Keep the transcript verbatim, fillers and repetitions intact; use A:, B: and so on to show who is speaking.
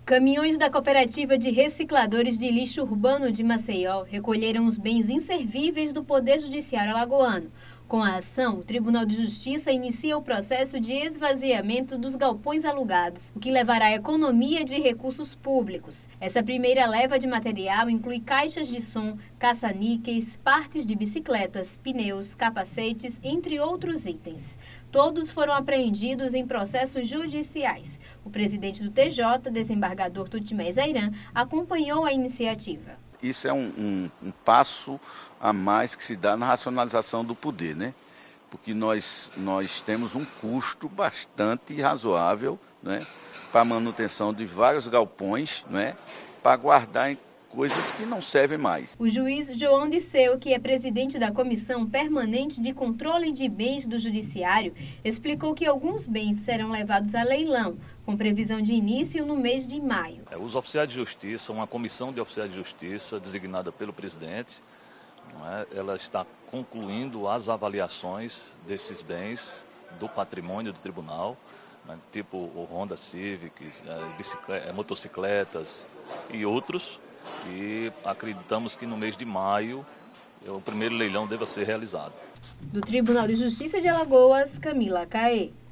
A: Caminhões da Cooperativa de Recicladores de Lixo Urbano de Maceió recolheram os bens inservíveis do Poder Judiciário alagoano. Com a ação, o Tribunal de Justiça inicia o processo de esvaziamento dos galpões alugados, o que levará à economia de recursos públicos. Essa primeira leva de material inclui caixas de som, caça-níqueis, partes de bicicletas, pneus, capacetes, entre outros itens. Todos foram apreendidos em processos judiciais. O presidente do T J, desembargador Tutimés Ayran, acompanhou a iniciativa.
B: Isso é um, um, um passo a mais que se dá na racionalização do poder, né? Porque nós, nós temos um custo bastante razoável, né, para a manutenção de vários galpões, né, para guardar em coisas que não servem mais.
A: O juiz João Disseu, que é presidente da Comissão Permanente de Controle de Bens do Judiciário, explicou que alguns bens serão levados a leilão, com previsão de início no mês de maio.
C: Os oficiais de justiça, uma comissão de oficiais de justiça designada pelo presidente, não é? Ela está concluindo as avaliações desses bens do patrimônio do tribunal, né? Tipo o Honda Civic, é, motocicletas e outros. E acreditamos que no mês de maio o primeiro leilão deva ser realizado.
A: Do Tribunal de Justiça de Alagoas, Camila Caê.